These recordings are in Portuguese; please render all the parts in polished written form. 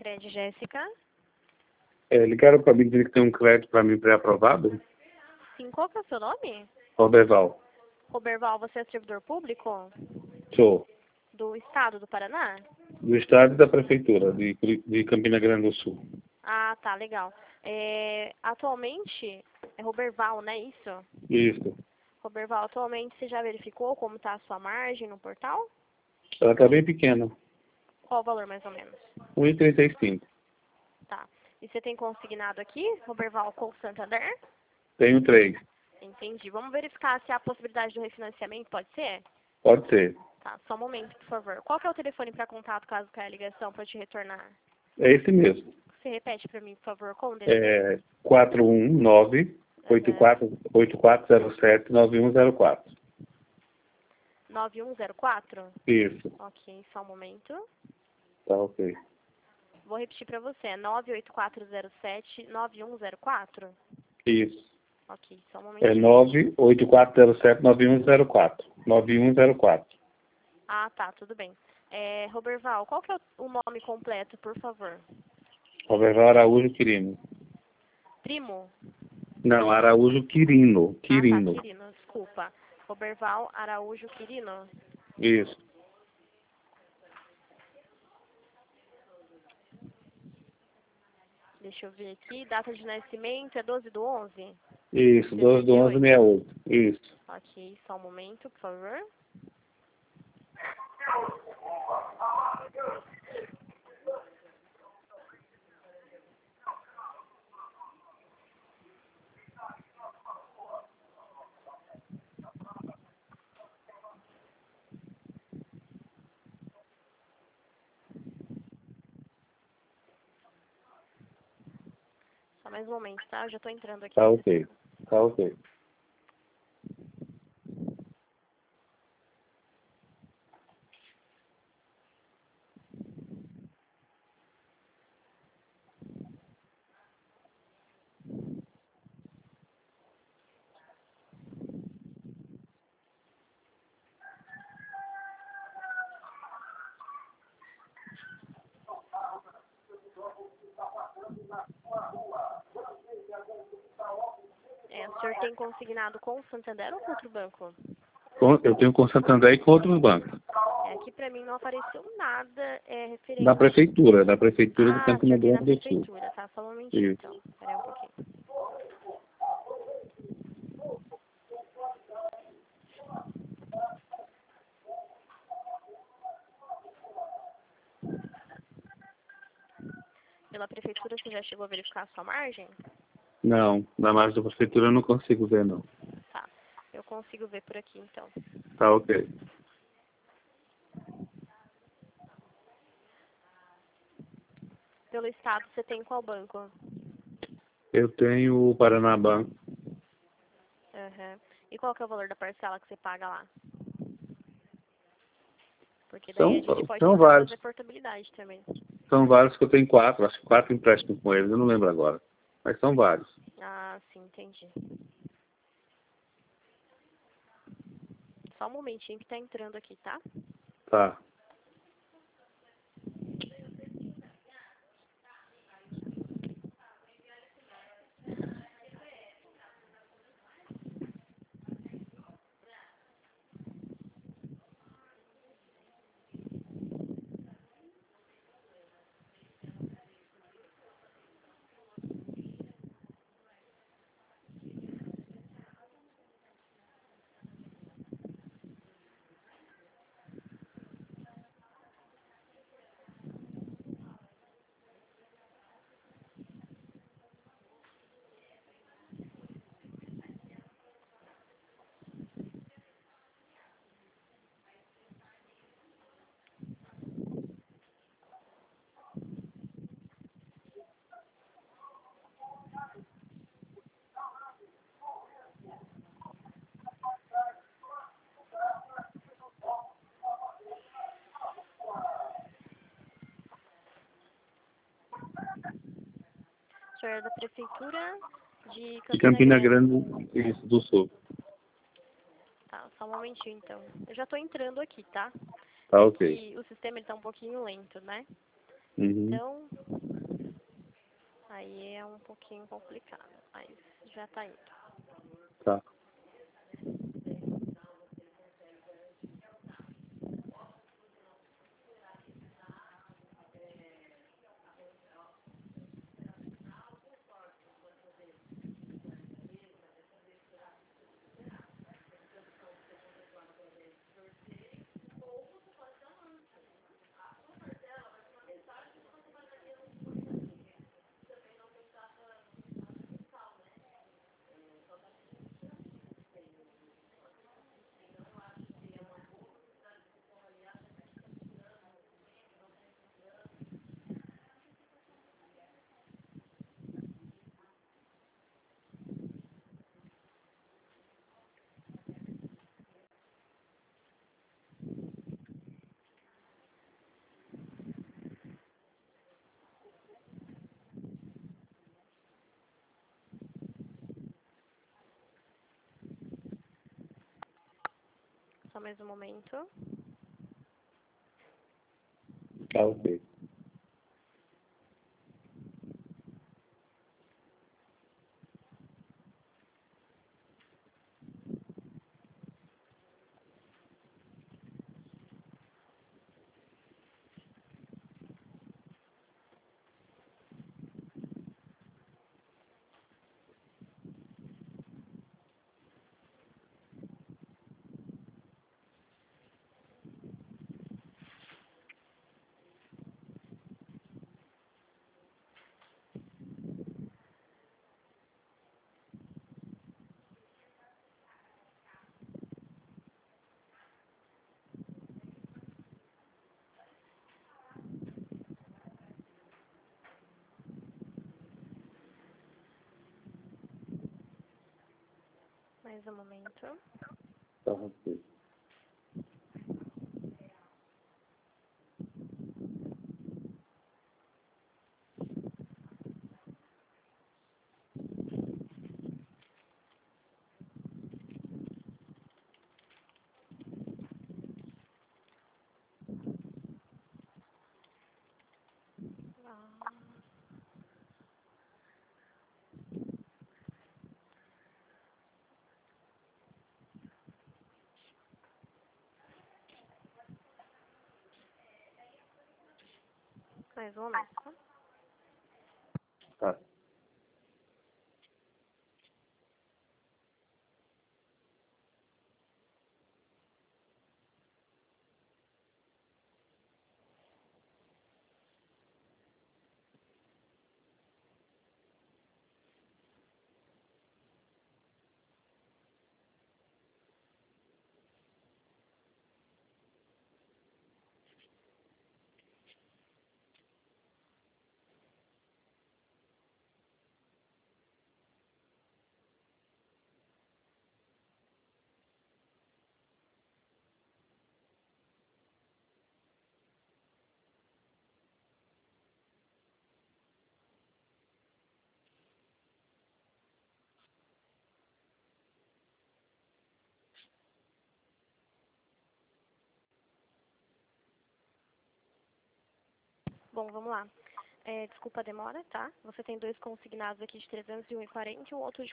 Sicredi, Jéssica. Ligaram para mim dizer que tem um crédito para mim pré-aprovado? Sim, qual que é o seu nome? Roberval. Roberval, você é servidor público? Sou. Do estado do Paraná? Do estado e da prefeitura de Campina Grande do Sul. Ah, tá, legal. Atualmente, é Roberval, não é isso? Isso. Roberval, atualmente você já verificou como está a sua margem no portal? Ela está bem pequena. Qual o valor mais ou menos? 1,35. Tá. E você tem consignado aqui, Roberval com Santander? Tenho 3. Entendi. Vamos verificar se há possibilidade do refinanciamento, pode ser? Pode ser. Tá, só um momento, por favor. Qual que é o telefone para contato caso caia a ligação para eu te retornar? É esse mesmo. Você repete para mim, por favor, qual o endereço? 419-8407-9104. 9104? Isso. Ok, só um momento. Tá ok. Vou repetir para você, é 98407-9104? Isso. Ok, só um É momentinho. 98407-9104. 9104. Ah, tá, tudo bem. Roberval, qual que é o nome completo, por favor? Roberval Araújo Quirino. Primo? Não, Araújo Quirino. Ah, tá, Quirino. Quirino, desculpa. Roberval Araújo Quirino. Isso. Deixa eu ver aqui, data de nascimento é 12/11? Isso, 12/11/68. Isso. Ok, só um momento, por favor. Só mais um momento, tá? Eu já tô entrando aqui. Tá ok. Tá ok. O senhor tem consignado com o Santander ou com outro banco? Eu tenho com o Santander e com outros bancos. Aqui pra mim não apareceu nada referente... Da prefeitura de Campina aqui na Grande do Sul. prefeitura, tá? Só um momentinho, Isso. então. Espera aí um pouquinho. Pela prefeitura, você já chegou a verificar a sua margem? Não, na margem da prefeitura eu não consigo ver, não. Tá. Eu consigo ver por aqui, então. Tá ok. Pelo estado, você tem qual banco? Eu tenho o Paraná Banco. Uhum. E qual que é o valor da parcela que você paga lá? Porque daí a gente pode São tentar vários. fazer portabilidade também. São vários que eu tenho 4. Acho que 4 empréstimos com eles, eu não lembro agora. Mas são vários. Ah, sim, entendi. Só um momentinho que tá entrando aqui, tá? Tá. O senhor é da prefeitura de De Campina Campina Grande. Grande, isso, do Sul. Tá, só um momentinho então. Eu já tô entrando aqui, tá? Tá É ok. que o sistema ele tá um pouquinho lento, né? Uhum. Então, aí é um pouquinho complicado, mas já tá indo. Tá. Só mais um momento. Tá, ok. Mais um momento. Tá, ok. Ah, mais um momento, tá? Tá. Bom, vamos lá. Desculpa a demora, tá? Você tem dois consignados aqui de 301,40 e um outro de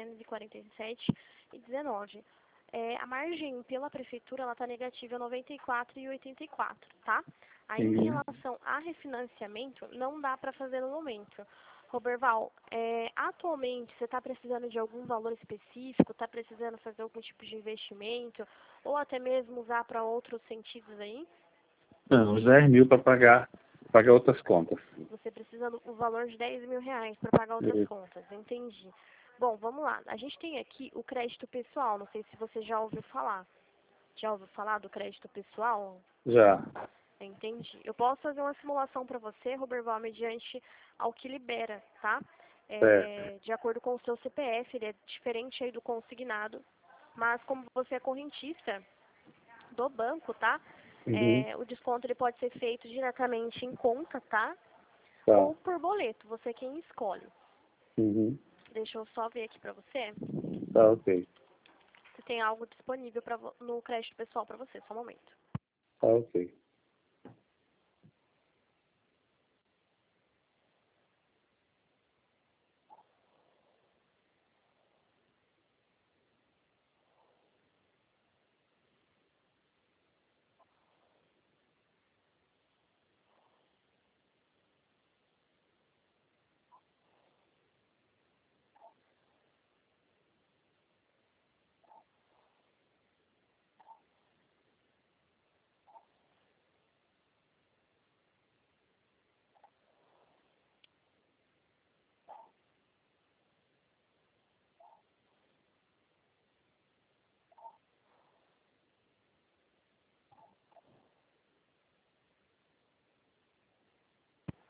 447,19. A margem pela prefeitura ela está negativa 94,84, tá? Aí em Uhum. relação a refinanciamento, não dá para fazer no momento. Roberval, atualmente você está precisando de algum valor específico? Está precisando fazer algum tipo de investimento? Ou até mesmo usar para outros sentidos aí? Não, uns 10 mil para pagar outras contas. Você precisa do valor de 10 mil reais para pagar outras Isso. contas, entendi. Bom, vamos lá. A gente tem aqui o crédito pessoal, não sei se você já ouviu falar. Já ouviu falar do crédito pessoal? Já. Entendi. Eu posso fazer uma simulação para você, Roberval, mediante ao que libera, tá? Certo. De acordo com o seu CPF, ele é diferente aí do consignado, mas como você é correntista do banco, tá? Uhum. O desconto ele pode ser feito diretamente em conta, tá? Tá. Ou por boleto, você quem escolhe. Uhum. Deixa eu só ver aqui pra você Tá, ok. se tem algo disponível no crédito pessoal pra você, só um momento. Tá, ok.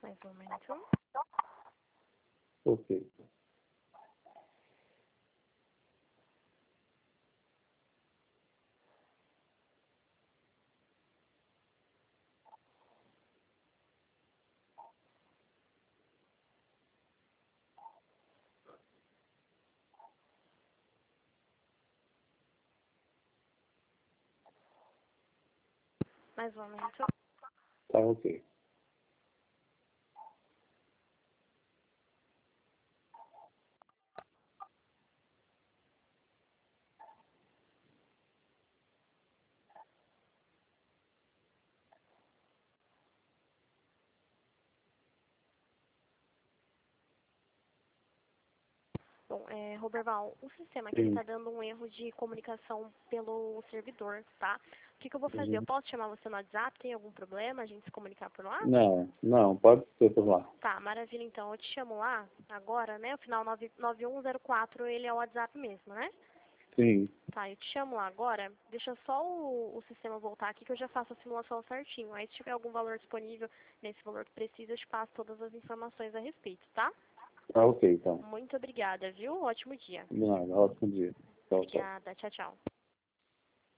Mais um momento. Ok. Mais um momento. Tá ok. Bom, Roberval, o sistema aqui Sim. está dando um erro de comunicação pelo servidor, tá? O que eu vou fazer? Eu Uhum. posso chamar você no WhatsApp? Tem algum problema a gente se comunicar por lá? Não, pode ser por lá. Tá, maravilha. Então, eu te chamo lá agora, né? O final 9104, ele é o WhatsApp mesmo, né? Sim. Tá, eu te chamo lá agora. Deixa só o sistema voltar aqui que eu já faço a simulação certinho. Aí, se tiver algum valor disponível nesse valor que precisa, eu te passo todas as informações a respeito, tá? Tá ok, então. Muito obrigada, viu? Ótimo dia. De nada. Ótimo dia. Tchau, tchau. Obrigada. Tchau, tchau.